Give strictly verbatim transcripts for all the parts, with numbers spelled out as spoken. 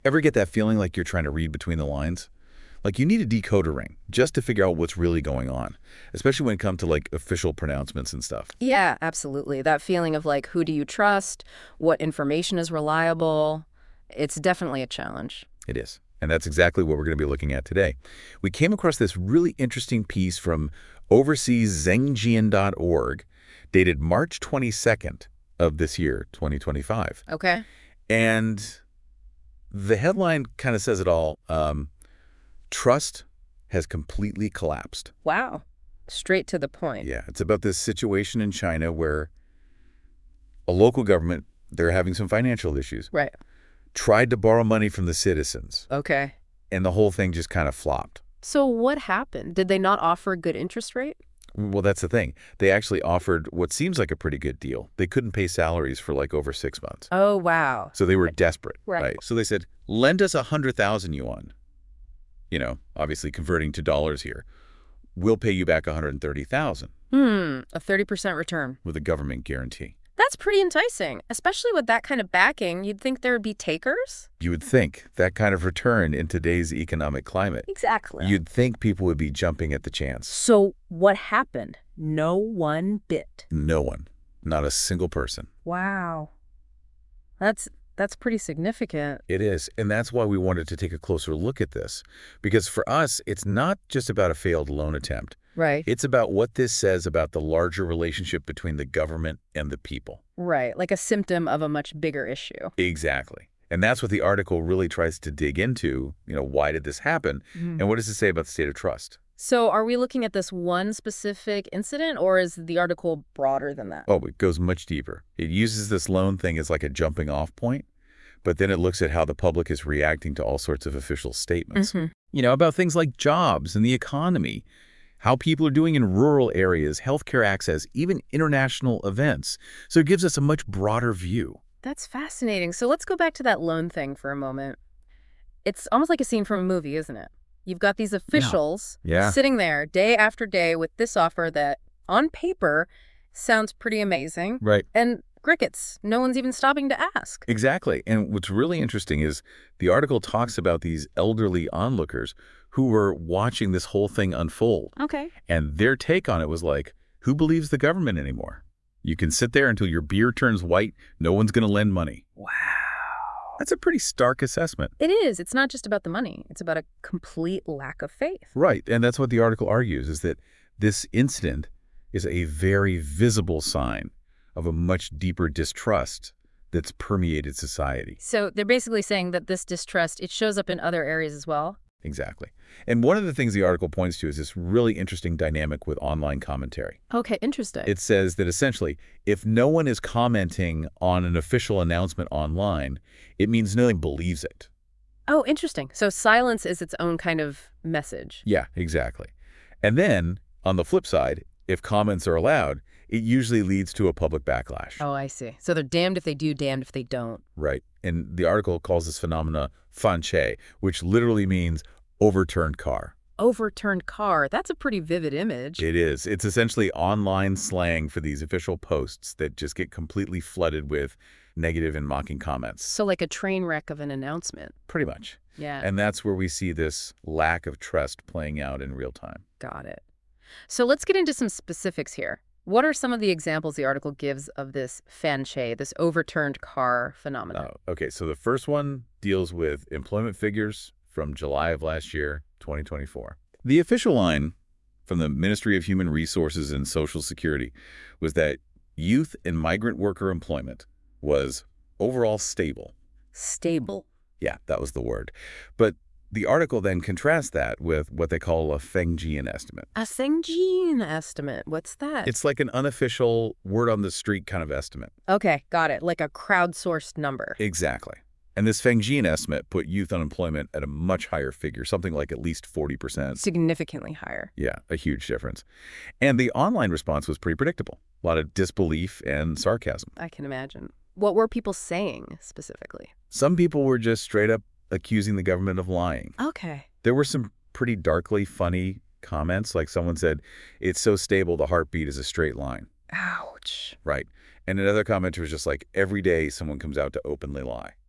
Ever get that feeling like you're trying to read between the lines? Like you need a decoder ring just to figure out what's really going on, especially when it comes to like official pronouncements and stuff. Yeah, absolutely. That feeling of like, who do you trust? What information is reliable? It's definitely a challenge. It is. And that's exactly what we're going to be looking at today. We came across this really interesting piece from overseas zhengjian dot org dated March twenty-second of this year, twenty twenty-five. Okay. And the headline kind of says it all. Um, Trust has completely collapsed. Wow. Straight to the point. Yeah, it's about this situation in China where a local government, they're having some financial issues, Right. tried to borrow money from the citizens, Okay. and the whole thing just kind of flopped. So what happened? Did they not offer a good interest rate? Well, that's the thing. They actually offered what seems like a pretty good deal. They couldn't pay salaries for like over six months. Oh, wow. So they were desperate, Right. right? So they said, lend us one hundred thousand yuan. You know, obviously converting to dollars here. We'll pay you back one hundred thirty thousand Hmm, a thirty percent return. with a government guarantee. That's pretty enticing, especially with that kind of backing. You'd think there would be takers? You would think that kind of return in today's economic climate, Exactly. you'd think people would be jumping at the chance. So what happened? No one bit. No one, not a single person. Wow. That's that's pretty significant. It is, and that's why we wanted to take a closer look at this. Because for us, it's not just about a failed loan attempt. Right. It's about what this says about the larger relationship between the government and the people. Right, like a symptom of a much bigger issue. Exactly. And that's what the article really tries to dig into. You know, why did this happen? Mm. And what does it say about the state of trust? So are we looking at this one specific incident, or is the article broader than that? Oh, it goes much deeper. It uses this loan thing as like a jumping off point, but then it looks at how the public is reacting to all sorts of official statements. Mhm. You know, about things like jobs and the economy, how people are doing in rural areas, healthcare access, even international events. So it gives us a much broader view. That's fascinating. So let's go back to that loan thing for a moment. It's almost like a scene from a movie, isn't it? You've got these officials Yeah. sitting there day after day with this offer that, on paper, sounds pretty amazing. Right. And crickets. No one's even stopping to ask. Exactly. And what's really interesting is the article talks about these elderly onlookers who were watching this whole thing unfold. Okay. And their take on it was like, who believes the government anymore? You can sit there until your beard turns white. No one's going to lend money. Wow. That's a pretty stark assessment. It is. It's not just about the money. It's about a complete lack of faith. Right. And that's what the article argues, is that this incident is a very visible sign of a much deeper distrust that's permeated society. So they're basically saying that this distrust, it shows up in other areas as well? Exactly. And one of the things the article points to is this really interesting dynamic with online commentary. Okay, interesting. It says that essentially, if no one is commenting on an official announcement online, it means no one believes it. Oh, interesting. So silence is its own kind of message. Yeah, exactly. And then, on the flip side, if comments are allowed, it usually leads to a public backlash. Oh, I see. So they're damned if they do, damned if they don't. Right. And the article calls this phenomena fanche, which literally means overturned car. Overturned car. That's a pretty vivid image. It is. It's essentially online slang for these official posts that just get completely flooded with negative and mocking comments. So like a train wreck of an announcement. Pretty much. Yeah. And that's where we see this lack of trust playing out in real time. Got it. So let's get into some specifics here. What are some of the examples the article gives of this fanche, this overturned car phenomenon? Oh, okay, so the first one deals with employment figures from July of last year, twenty twenty-four. The official line from the Ministry of Human Resources and Social Security was that youth and migrant worker employment was overall stable. Stable. Yeah, that was the word. But the article then contrasts that with what they call a Fengjian estimate. A Sengjin estimate. What's that? It's like an unofficial word on the street kind of estimate. Okay, got it. Like a crowdsourced number. Exactly. And this Fengjian estimate put youth unemployment at a much higher figure, something like at least forty percent. Significantly higher. Yeah, a huge difference. And the online response was pretty predictable. A lot of disbelief and sarcasm. I can imagine. What were people saying specifically? Some people were just straight up accusing the government of lying. Okay. There were some pretty darkly funny comments, like someone said, it's so stable the heartbeat is a straight line. Ouch. Right. And another commenter was just like, every day someone comes out to openly lie.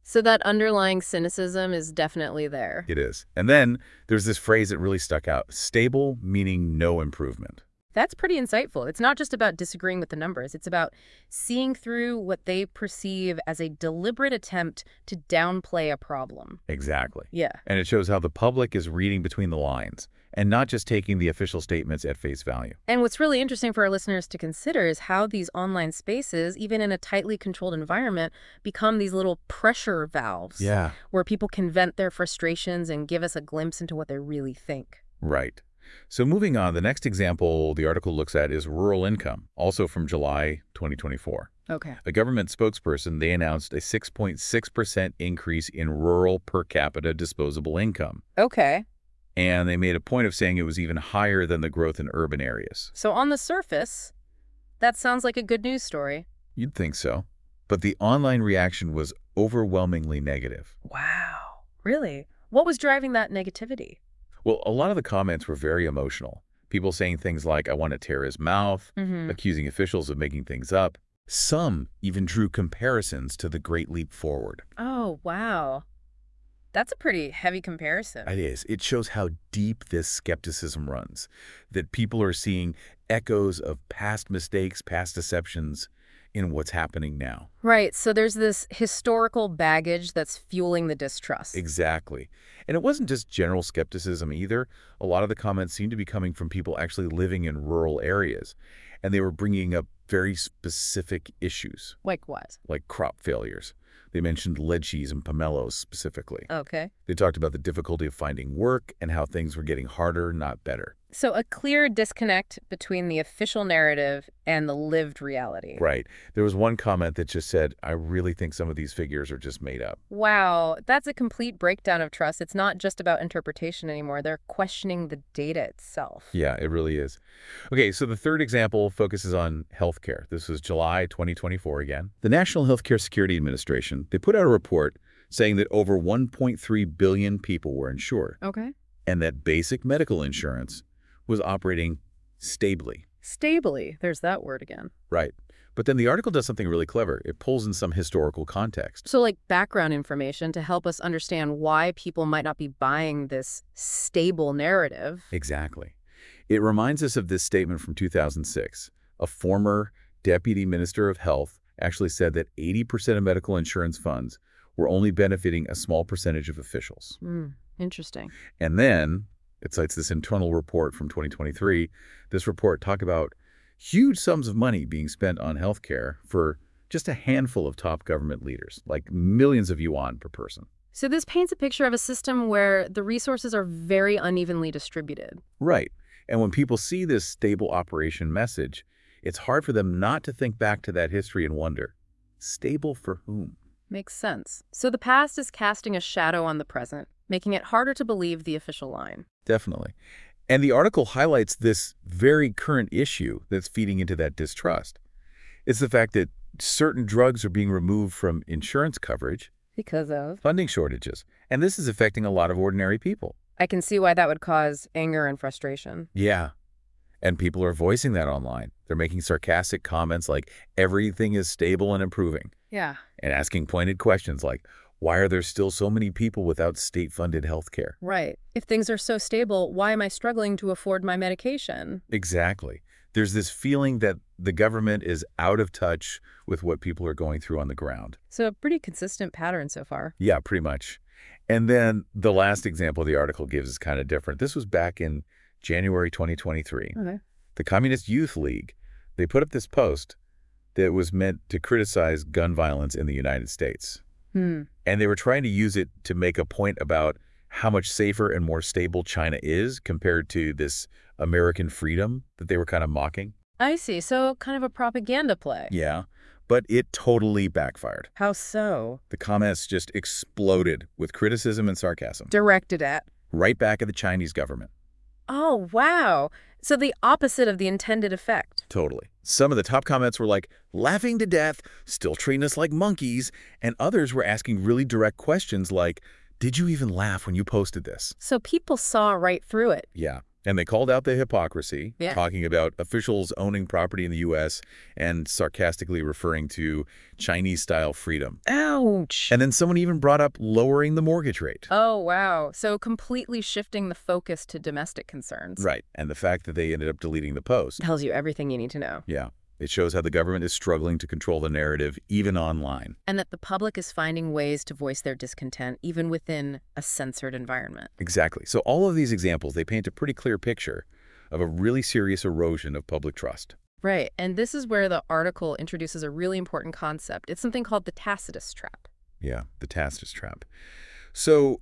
So that underlying cynicism is definitely there. It is. And then there's this phrase that really stuck out, stable meaning no improvement. That's pretty insightful. It's not just about disagreeing with the numbers. It's about seeing through what they perceive as a deliberate attempt to downplay a problem. Exactly. Yeah. And it shows how the public is reading between the lines and not just taking the official statements at face value. And what's really interesting for our listeners to consider is how these online spaces, even in a tightly controlled environment, become these little pressure valves. Yeah. Where people can vent their frustrations and give us a glimpse into what they really think. Right. So moving on, the next example the article looks at is rural income, also from July twenty twenty-four. Okay. A government spokesperson, they announced a six point six percent increase in rural per capita disposable income. Okay. And they made a point of saying it was even higher than the growth in urban areas. So on the surface, that sounds like a good news story. You'd think so. But the online reaction was overwhelmingly negative. Wow. Really? What was driving that negativity? Well, a lot of the comments were very emotional. People saying things like, I want to tear his mouth, Mm-hmm. accusing officials of making things up. Some even drew comparisons to the Great Leap Forward. Oh, wow. That's a pretty heavy comparison. It is. It shows how deep this skepticism runs, that people are seeing echoes of past mistakes, past deceptions in what's happening now. Right, so there's this historical baggage that's fueling the distrust. Exactly. And it wasn't just general skepticism either. A lot of the comments seemed to be coming from people actually living in rural areas, and they were bringing up very specific issues, Like what? like crop failures. They mentioned lead cheese and pomelos specifically. Okay. They talked about the difficulty of finding work and how things were getting harder, not better. So a clear disconnect between the official narrative and the lived reality. Right. There was one comment that just said, I really think some of these figures are just made up. Wow, that's a complete breakdown of trust. It's not just about interpretation anymore. They're questioning the data itself. Yeah, it really is. Okay, so the third example focuses on healthcare. This was July twenty twenty-four again. The National Healthcare Security Administration, they put out a report saying that over one point three billion people were insured, Okay. and that basic medical insurance was operating stably. Stably, there's that word again. Right. But then the article does something really clever. It pulls in some historical context. So like background information to help us understand why people might not be buying this stable narrative. Exactly. It reminds us of this statement from two thousand six. A former deputy minister of health actually said that eighty percent of medical insurance funds were only benefiting a small percentage of officials. Hmm, interesting. And then it cites this internal report from twenty twenty-three. This report talked about huge sums of money being spent on healthcare for just a handful of top government leaders, like millions of yuan per person. So this paints a picture of a system where the resources are very unevenly distributed. Right. And when people see this stable operation message, it's hard for them not to think back to that history and wonder, stable for whom? Makes sense. So the past is casting a shadow on the present, making it harder to believe the official line. Definitely. And the article highlights this very current issue that's feeding into that distrust. It's the fact that certain drugs are being removed from insurance coverage, Because of? funding shortages, and this is affecting a lot of ordinary people. I can see why that would cause anger and frustration. Yeah. And people are voicing that online. They're making sarcastic comments like, everything is stable and improving, Yeah. and asking pointed questions like, why are there still so many people without state-funded health care? Right. If things are so stable, why am I struggling to afford my medication? Exactly. There's this feeling that the government is out of touch with what people are going through on the ground. So a pretty consistent pattern so far. Yeah, pretty much. And then the last example the article gives is kind of different. This was back in January twenty twenty-three. Okay. The Communist Youth League, they put up this post that was meant to criticize gun violence in the United States. Hmm. And they were trying to use it to make a point about how much safer and more stable China is compared to this American freedom that they were kind of mocking. I see. So kind of a propaganda play. Yeah, but it totally backfired. How so? The comments just exploded with criticism and sarcasm, Directed at. right back at the Chinese government. Oh, wow. So the opposite of the intended effect. Totally. Some of the top comments were like, laughing to death, still treating us like monkeys, and others were asking really direct questions like, did you even laugh when you posted this? So people saw right through it. Yeah, And they called out the hypocrisy, Yeah. talking about officials owning property in the U S and sarcastically referring to Chinese-style freedom. Ouch. And then someone even brought up lowering the mortgage rate. Oh, wow. So completely shifting the focus to domestic concerns. Right. And the fact that they ended up deleting the post. Tells you everything you need to know. Yeah. It shows how the government is struggling to control the narrative, even online. And that the public is finding ways to voice their discontent, even within a censored environment. Exactly. So all of these examples, they paint a pretty clear picture of a really serious erosion of public trust. Right. And this is where the article introduces a really important concept. It's something called the Tacitus trap. Yeah, the Tacitus trap. So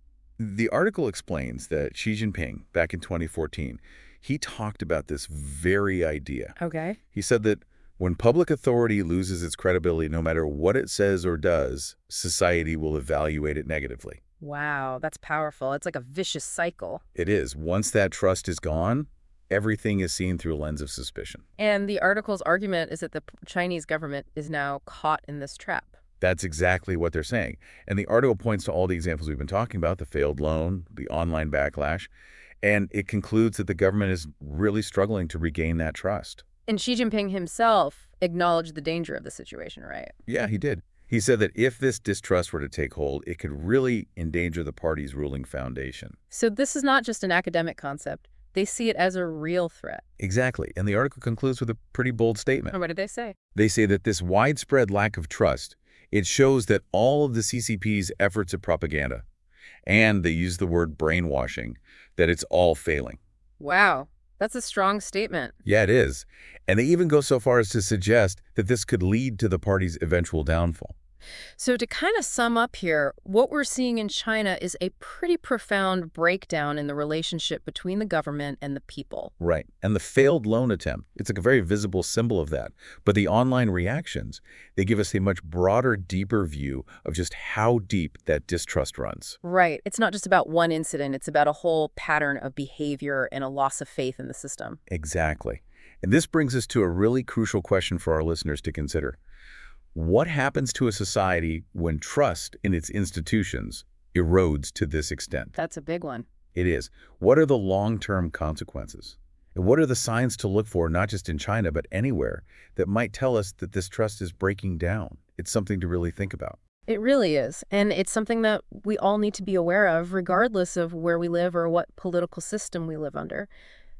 the article explains that Xi Jinping, back in twenty fourteen, he talked about this very idea. Okay. He said that when public authority loses its credibility, no matter what it says or does, society will evaluate it negatively. Wow, that's powerful. It's like a vicious cycle. It is. Once that trust is gone, everything is seen through a lens of suspicion. And the article's argument is that the p- Chinese government is now caught in this trap. That's exactly what they're saying. And the article points to all the examples we've been talking about, the failed loan, the online backlash, and it concludes that the government is really struggling to regain that trust. And Xi Jinping himself acknowledged the danger of the situation, right? Yeah, he did. He said that if this distrust were to take hold, it could really endanger the party's ruling foundation. So this is not just an academic concept. They see it as a real threat. Exactly. And the article concludes with a pretty bold statement. And what did they say? They say that this widespread lack of trust, it shows that all of the C C P's efforts at propaganda, and they use the word brainwashing, that it's all failing. Wow, that's a strong statement. Yeah, it is. And they even go so far as to suggest that this could lead to the party's eventual downfall. So to kind of sum up here, what we're seeing in China is a pretty profound breakdown in the relationship between the government and the people. Right. And the failed loan attempt, it's like a very visible symbol of that. But the online reactions, they give us a much broader, deeper view of just how deep that distrust runs. Right. It's not just about one incident. It's about a whole pattern of behavior and a loss of faith in the system. Exactly. And this brings us to a really crucial question for our listeners to consider. What happens to a society when trust in its institutions erodes to this extent? That's a big one. It is. What are the long-term consequences? And what are the signs to look for, not just in China, but anywhere, that might tell us that this trust is breaking down? It's something to really think about. It really is. And it's something that we all need to be aware of, regardless of where we live or what political system we live under.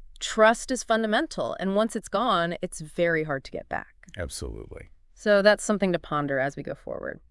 Trust is fundamental. And once it's gone, it's very hard to get back. Absolutely. So that's something to ponder as we go forward.